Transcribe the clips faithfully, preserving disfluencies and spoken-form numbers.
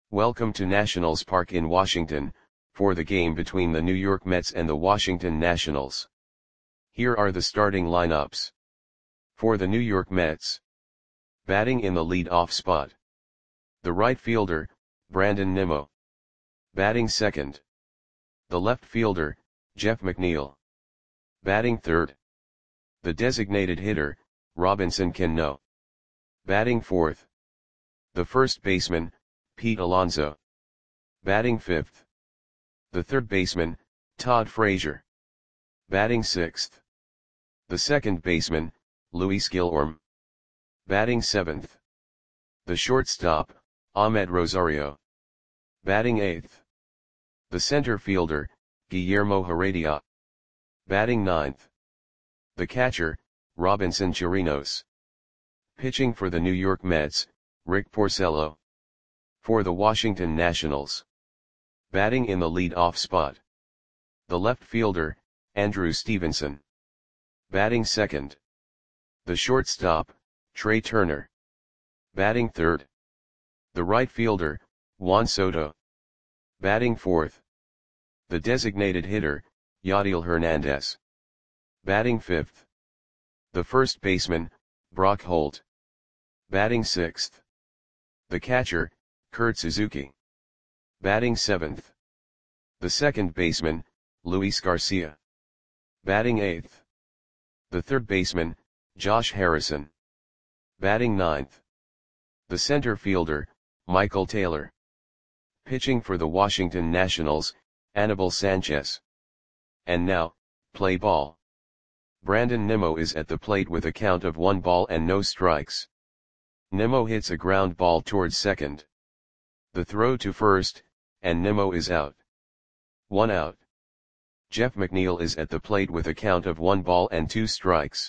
Welcome to Nationals Park in Washington, for the game between the New York Mets and the Washington Nationals. Here are the starting lineups. For the New York Mets. Batting in the lead-off spot. The right fielder, Brandon Nimmo. Batting second. The left fielder, Jeff McNeil. Batting third. The designated hitter, Robinson Cano. Batting fourth. The first baseman, Pete Alonso. Batting fifth. The third baseman, Todd Frazier. Batting sixth. The second baseman, Luis Gilorm. Batting seventh. The shortstop, Ahmed Rosario. Batting eighth. The center fielder, Guillermo Heredia. Batting ninth. The catcher, Robinson Chirinos. Pitching for the New York Mets, Rick Porcello. For the Washington Nationals. Batting in the lead-off spot. The left fielder, Andrew Stevenson. Batting second. The shortstop, Trey Turner. Batting third. The right fielder, Juan Soto. Batting fourth. The designated hitter, Yadiel Hernandez. Batting fifth. The first baseman, Brock Holt. Batting sixth. The catcher, Kurt Suzuki. Batting seventh. The second baseman, Luis Garcia. Batting eighth. The third baseman, Josh Harrison. Batting ninth. The center fielder, Michael Taylor. Pitching for the Washington Nationals, Anibal Sanchez. And now, play ball. Brandon Nimmo is at the plate with a count of one ball and no strikes. Nimmo hits a ground ball towards second. The throw to first, and Nimmo is out. One out. Jeff McNeil is at the plate with a count of one ball and two strikes.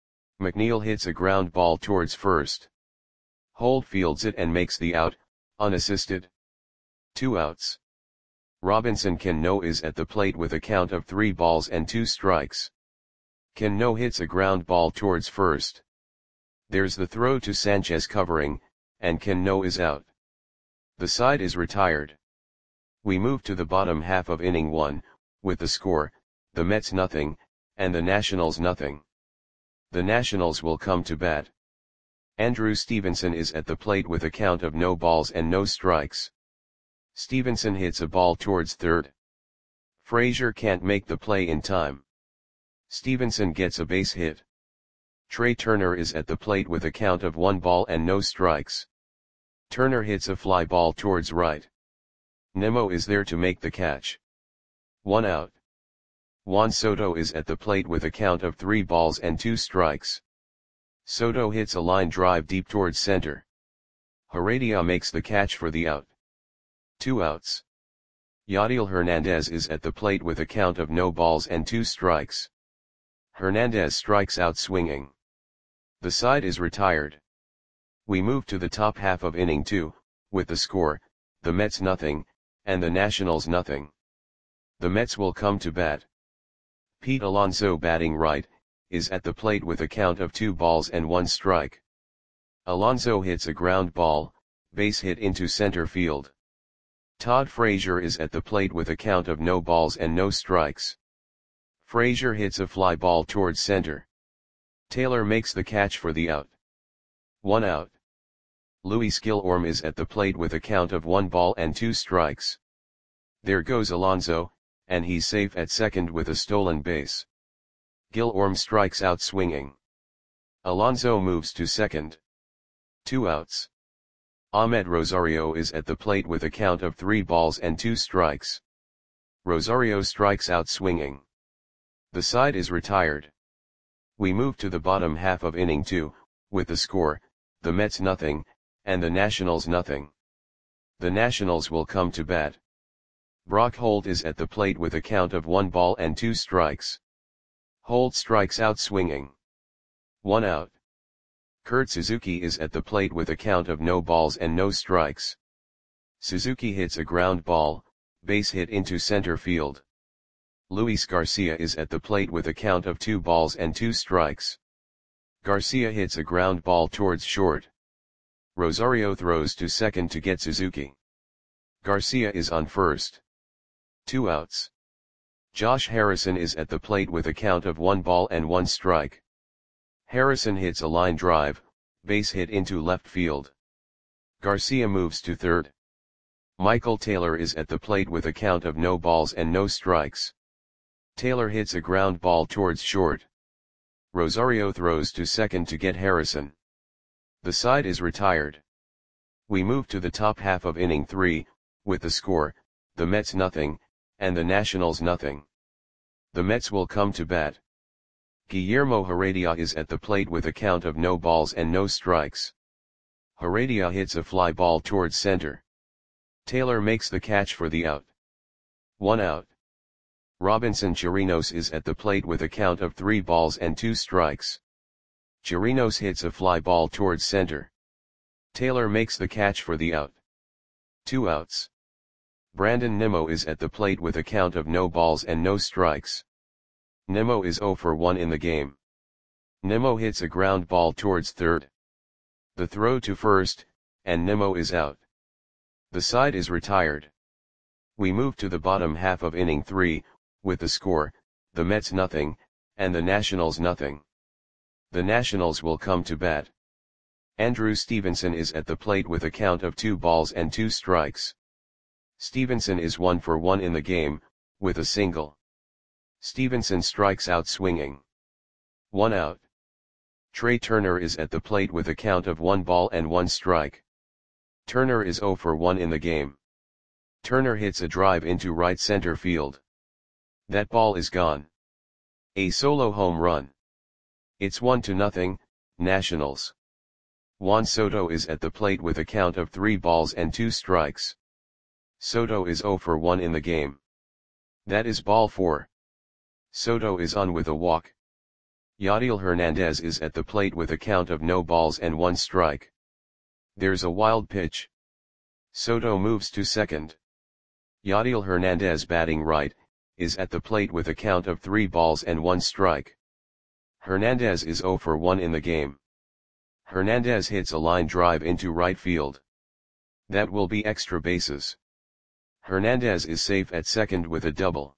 McNeil hits a ground ball towards first. Holt fields it and makes the out, unassisted. Two outs. Robinson Cano is at the plate with a count of three balls and two strikes. Cano hits a ground ball towards first. There's the throw to Sanchez covering, and Cano is out. The side is retired. We move to the bottom half of inning one, with the score, the Mets nothing, and the Nationals nothing. The Nationals will come to bat. Andrew Stevenson is at the plate with a count of no balls and no strikes. Stevenson hits a ball towards third. Frazier can't make the play in time. Stevenson gets a base hit. Trey Turner is at the plate with a count of one ball and no strikes. Turner hits a fly ball towards right. Nimmo is there to make the catch. One out. Juan Soto is at the plate with a count of three balls and two strikes. Soto hits a line drive deep towards center. Heredia makes the catch for the out. Two outs. Yadiel Hernandez is at the plate with a count of no balls and two strikes. Hernandez strikes out swinging. The side is retired. We move to the top half of inning two, with the score, the Mets nothing, and the Nationals nothing. The Mets will come to bat. Pete Alonso batting right, is at the plate with a count of two balls and one strike. Alonso hits a ground ball, base hit into center field. Todd Frazier is at the plate with a count of no balls and no strikes. Frazier hits a fly ball towards center. Taylor makes the catch for the out. One out. Luis Gilorm is at the plate with a count of one ball and two strikes. There goes Alonso, and he's safe at second with a stolen base. Gilorm strikes out swinging. Alonso moves to second. Two outs. Ahmed Rosario is at the plate with a count of three balls and two strikes. Rosario strikes out swinging. The side is retired. We move to the bottom half of inning two, with the score, the Mets nothing, and the Nationals nothing. The Nationals will come to bat. Brock Holt is at the plate with a count of one ball and two strikes. Holt strikes out swinging. One out. Kurt Suzuki is at the plate with a count of no balls and no strikes. Suzuki hits a ground ball, base hit into center field. Luis Garcia is at the plate with a count of two balls and two strikes. Garcia hits a ground ball towards short. Rosario throws to second to get Suzuki. Garcia is on first. Two outs. Josh Harrison is at the plate with a count of one ball and one strike. Harrison hits a line drive, base hit into left field. Garcia moves to third. Michael Taylor is at the plate with a count of no balls and no strikes. Taylor hits a ground ball towards short. Rosario throws to second to get Harrison. The side is retired. We move to the top half of inning three, with the score, the Mets nothing, and the Nationals nothing. The Mets will come to bat. Guillermo Heredia is at the plate with a count of no balls and no strikes. Heredia hits a fly ball towards center. Taylor makes the catch for the out. One out. Robinson Chirinos is at the plate with a count of three balls and two strikes. Chirinos hits a fly ball towards center. Taylor makes the catch for the out. Two outs. Brandon Nimmo is at the plate with a count of no balls and no strikes. Nimmo is zero for one in the game. Nimmo hits a ground ball towards third. The throw to first, and Nimmo is out. The side is retired. We move to the bottom half of inning three, with the score, the Mets nothing, and the Nationals nothing. The Nationals will come to bat. Andrew Stevenson is at the plate with a count of two balls and two strikes. Stevenson is one for one in the game, with a single. Stevenson strikes out swinging. One out. Trey Turner is at the plate with a count of one ball and one strike. Turner is zero for one in the game. Turner hits a drive into right center field. That ball is gone. A solo home run. It's one to nothing, Nationals. Juan Soto is at the plate with a count of three balls and two strikes. Soto is zero for one in the game. That is ball four. Soto is on with a walk. Yadiel Hernandez is at the plate with a count of no balls and one strike. There's a wild pitch. Soto moves to second. Yadiel Hernandez, batting right, is at the plate with a count of three balls and one strike. Hernandez is zero for one in the game. Hernandez hits a line drive into right field. That will be extra bases. Hernandez is safe at second with a double.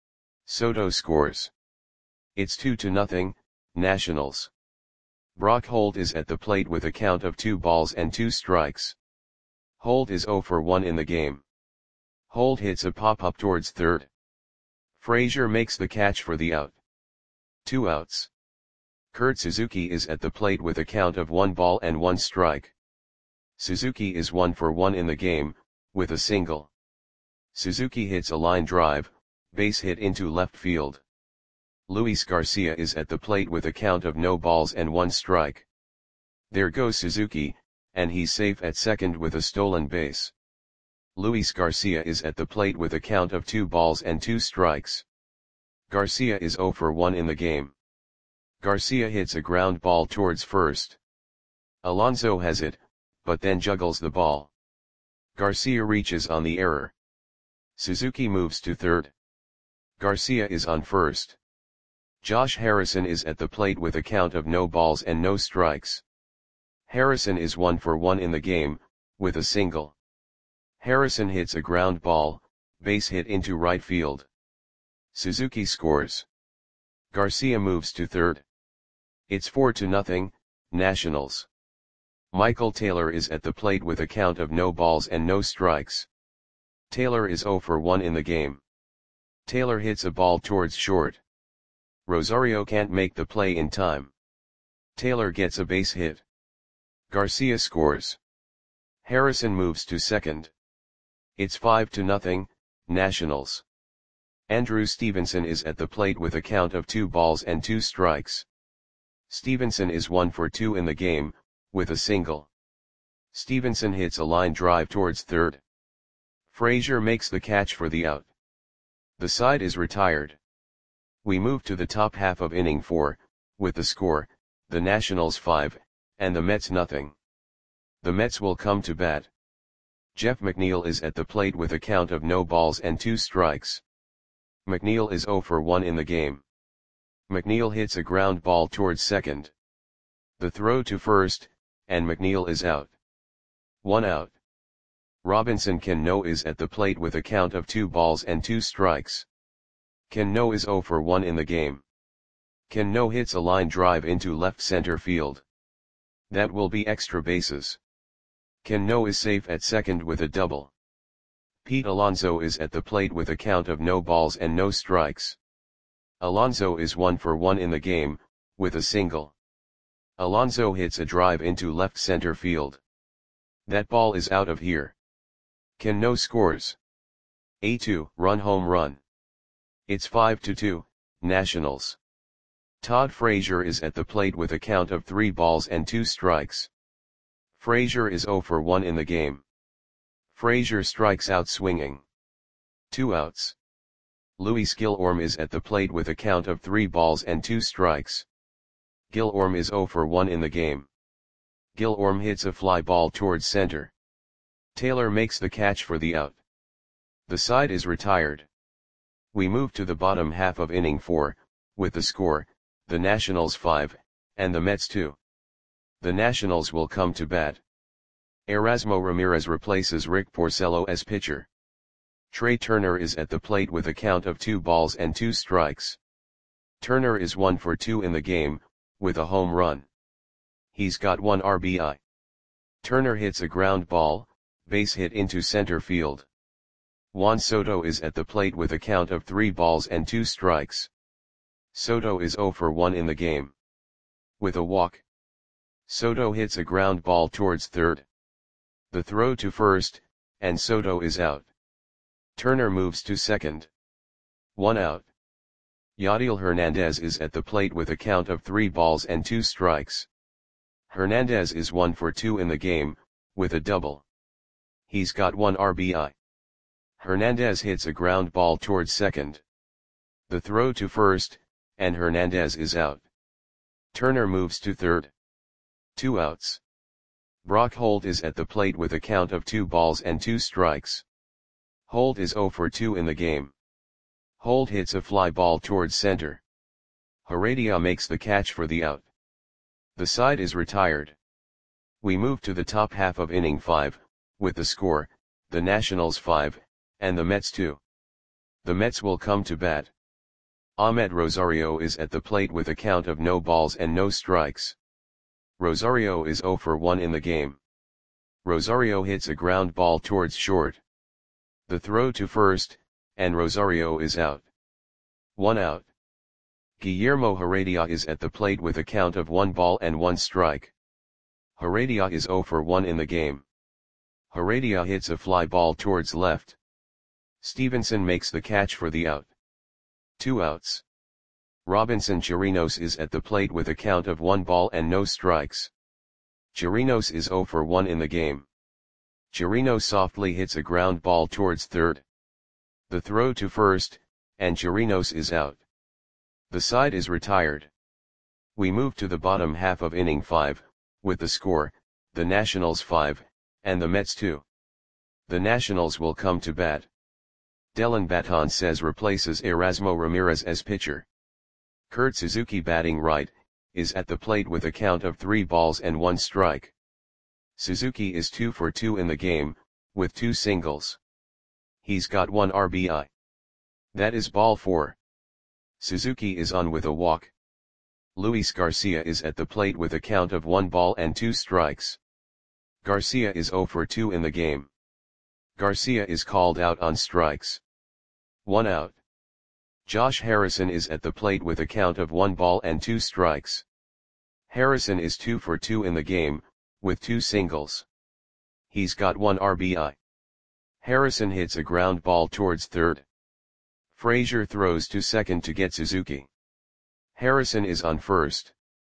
Soto scores. It's two to nothing, Nationals. Brock Holt is at the plate with a count of two balls and two strikes. Holt is zero for one in the game. Holt hits a pop-up towards third. Frazier makes the catch for the out. Two outs. Kurt Suzuki is at the plate with a count of one ball and one strike. Suzuki is one for one in the game, with a single. Suzuki hits a line drive, base hit into left field. Luis Garcia is at the plate with a count of no balls and one strike. There goes Suzuki, and he's safe at second with a stolen base. Luis Garcia is at the plate with a count of two balls and two strikes. Garcia is zero for one in the game. Garcia hits a ground ball towards first. Alonso has it, but then juggles the ball. Garcia reaches on the error. Suzuki moves to third. Garcia is on first. Josh Harrison is at the plate with a count of no balls and no strikes. Harrison is one for one in the game, with a single. Harrison hits a ground ball, base hit into right field. Suzuki scores. Garcia moves to third. It's four to nothing, Nationals. Michael Taylor is at the plate with a count of no balls and no strikes. Taylor is zero for one in the game. Taylor hits a ball towards short. Rosario can't make the play in time. Taylor gets a base hit. Garcia scores. Harrison moves to second. It's five to nothing, Nationals. Andrew Stevenson is at the plate with a count of two balls and two strikes. Stevenson is one for two in the game, with a single. Stevenson hits a line drive towards third. Frazier makes the catch for the out. The side is retired. We move to the top half of inning four, with the score, the Nationals five, and the Mets nothing. The Mets will come to bat. Jeff McNeil is at the plate with a count of no balls and two strikes. McNeil is zero for one in the game. McNeil hits a ground ball towards second. The throw to first, and McNeil is out. One out. Robinson Cano is at the plate with a count of two balls and two strikes. Cano is zero for one in the game. Cano hits a line drive into left center field. That will be extra bases. Cano is safe at second with a double. Pete Alonso is at the plate with a count of no balls and no strikes. Alonso is one for one in the game, with a single. Alonso hits a drive into left center field. That ball is out of here. Cano scores a two-run home run. It's five to two, Nationals. Todd Frazier is at the plate with a count of three balls and two strikes. Frazier is zero for one in the game. Frazier strikes out swinging. Two outs. Luis Gilorm is at the plate with a count of three balls and two strikes. Gilorm is zero for one in the game. Gilorm hits a fly ball towards center. Taylor makes the catch for the out. The side is retired. We move to the bottom half of inning four, with the score, the Nationals five, and the Mets two. The Nationals will come to bat. Erasmo Ramirez replaces Rick Porcello as pitcher. Trey Turner is at the plate with a count of two balls and two strikes. Turner is one for two in the game, with a home run. He's got one R B I. Turner hits a ground ball, base hit into center field. Juan Soto is at the plate with a count of three balls and two strikes. Soto is zero for one in the game. With a walk. Soto hits a ground ball towards third. The throw to first, and Soto is out. Turner moves to second. One out. Yadiel Hernandez is at the plate with a count of three balls and two strikes. Hernandez is one for two in the game, with a double. He's got one R B I. Hernandez hits a ground ball towards second. The throw to first, and Hernandez is out. Turner moves to third. Two outs. Brock Holt is at the plate with a count of two balls and two strikes. Holt is zero for two in the game. Holt hits a fly ball towards center. Heredia makes the catch for the out. The side is retired. We move to the top half of inning five, with the score, the Nationals five, and the Mets two. The Mets will come to bat. Ahmed Rosario is at the plate with a count of no balls and no strikes. Rosario is zero for one in the game. Rosario hits a ground ball towards short. The throw to first, and Rosario is out. One out. Guillermo Heredia is at the plate with a count of one ball and one strike. Heredia is zero for one in the game. Heredia hits a fly ball towards left. Stevenson makes the catch for the out. Two outs. Robinson Chirinos is at the plate with a count of one ball and no strikes. Chirinos is zero for one in the game. Chirinos softly hits a ground ball towards third. The throw to first, and Chirinos is out. The side is retired. We move to the bottom half of inning five, with the score, the Nationals five, and the Mets two. The Nationals will come to bat. Dellin Betances replaces Erasmo Ramirez as pitcher. Kurt Suzuki, batting right, is at the plate with a count of three balls and one strike. Suzuki is two for two in the game, with two singles. He's got one R B I. That is ball four. Suzuki is on with a walk. Luis Garcia is at the plate with a count of one ball and two strikes. Garcia is zero for two in the game. Garcia is called out on strikes. One out. Josh Harrison is at the plate with a count of one ball and two strikes. Harrison is two for two in the game, with two singles. He's got one R B I. Harrison hits a ground ball towards third. Frazier throws to second to get Suzuki. Harrison is on first.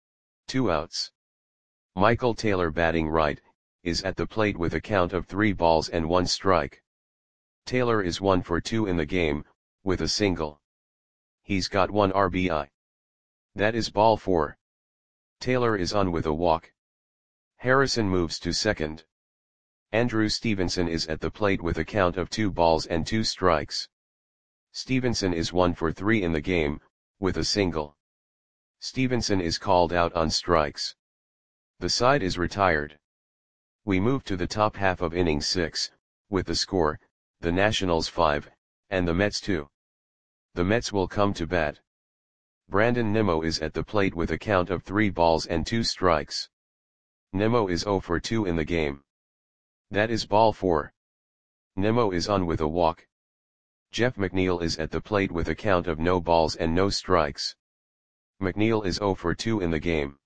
Two outs. Michael Taylor, batting right, is at the plate with a count of three balls and one strike. Taylor is one for two in the game, with a single. He's got one R B I. That is ball four. Taylor is on with a walk. Harrison moves to second. Andrew Stevenson is at the plate with a count of two balls and two strikes. Stevenson is one for three in the game, with a single. Stevenson is called out on strikes. The side is retired. We move to the top half of inning six, with the score, the Nationals five, and the Mets two. The Mets will come to bat. Brandon Nimmo is at the plate with a count of three balls and two strikes. Nimmo is zero for two in the game. That is ball four. Nimmo is on with a walk. Jeff McNeil is at the plate with a count of no balls and no strikes. McNeil is zero for two in the game.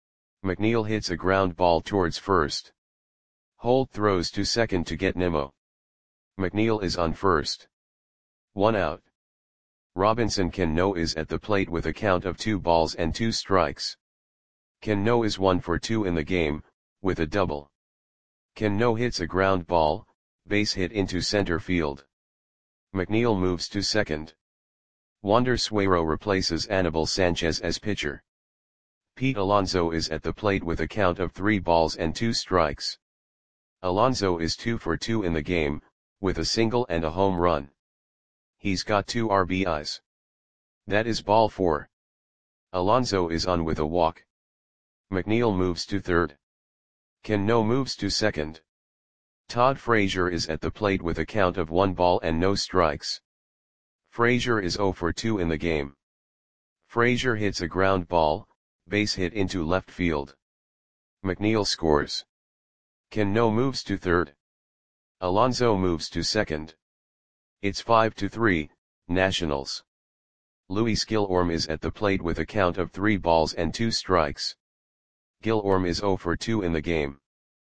McNeil hits a ground ball towards first. Holt throws to second to get Nimmo. McNeil is on first. One out. Robinson Cano is at the plate with a count of two balls and two strikes. Cano is one for two in the game, with a double. Cano hits a ground ball, base hit into center field. McNeil moves to second. Wander Suero replaces Anibal Sanchez as pitcher. Pete Alonso is at the plate with a count of three balls and two strikes. Alonso is two for two in the game, with a single and a home run. He's got two R B Is. That is ball four. Alonso is on with a walk. McNeil moves to third. Cano moves to second. Todd Frazier is at the plate with a count of one ball and no strikes. Frazier is zero for two in the game. Frazier hits a ground ball, base hit into left field. McNeil scores. Cano moves to third. Alonso moves to second. It's five to three, Nationals. Luis Gilorm is at the plate with a count of three balls and two strikes. Gilorm is zero for two in the game.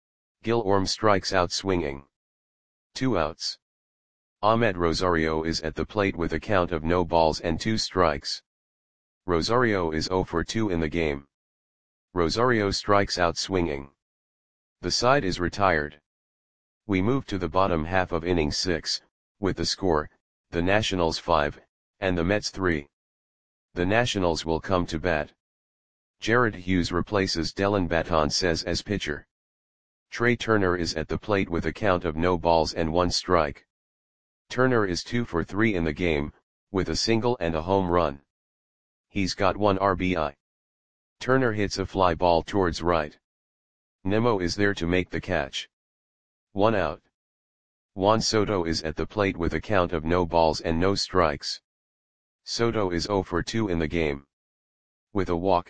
Gilorm strikes out swinging. Two outs. Ahmed Rosario is at the plate with a count of no balls and two strikes. Rosario is zero for two in the game. Rosario strikes out swinging. The side is retired. We move to the bottom half of inning six, with the score, the Nationals five, and the Mets three. The Nationals will come to bat. Jared Hughes replaces Dellin Betances as pitcher. Trey Turner is at the plate with a count of no balls and one strike. Turner is two for three in the game, with a single and a home run. He's got one R B I. Turner hits a fly ball towards right. Nimmo is there to make the catch. One out. Juan Soto is at the plate with a count of no balls and no strikes. Soto is zero for two in the game. With a walk.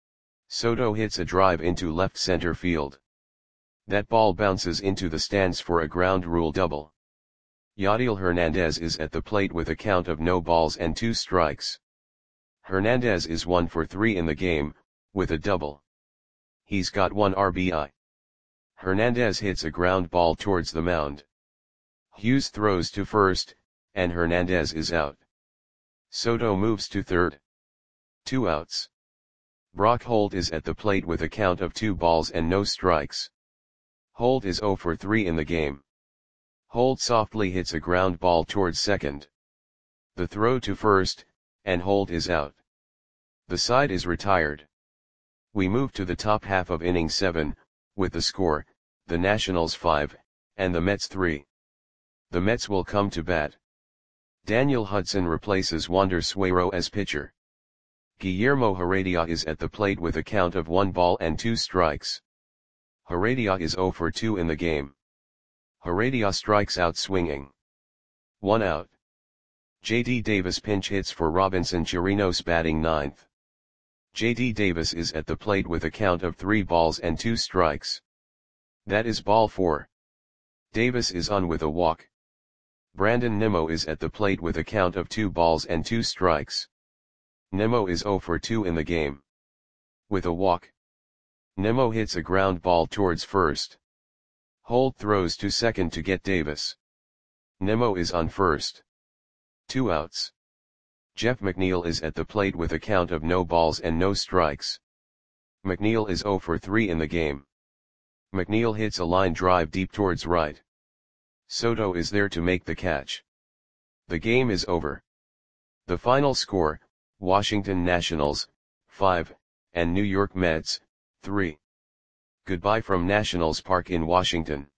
Soto hits a drive into left center field. That ball bounces into the stands for a ground rule double. Yadiel Hernandez is at the plate with a count of no balls and two strikes. Hernandez is one for three in the game, with a double. He's got one R B I. Hernandez hits a ground ball towards the mound. Hughes throws to first, and Hernandez is out. Soto moves to third. Two outs. Brock Holt is at the plate with a count of two balls and no strikes. Holt is zero for three in the game. Holt softly hits a ground ball towards second. The throw to first, and Holt is out. The side is retired. We move to the top half of inning seven, with the score, the Nationals five, and the Mets three. The Mets will come to bat. Daniel Hudson replaces Wander Suero as pitcher. Guillermo Heredia is at the plate with a count of one ball and two strikes. Heredia is zero for two in the game. Heredia strikes out swinging. One out. J D Davis pinch hits for Robinson Chirinos batting ninth. J D Davis is at the plate with a count of three balls and two strikes. That is ball four. Davis is on with a walk. Brandon Nimmo is at the plate with a count of two balls and two strikes. Nimmo is zero for two in the game. With a walk. Nimmo hits a ground ball towards first. Holt throws to second to get Davis. Nimmo is on first. Two outs. Jeff McNeil is at the plate with a count of no balls and no strikes. McNeil is zero for three in the game. McNeil hits a line drive deep towards right. Soto is there to make the catch. The game is over. The final score, Washington Nationals, five, and New York Mets, three. Goodbye from Nationals Park in Washington.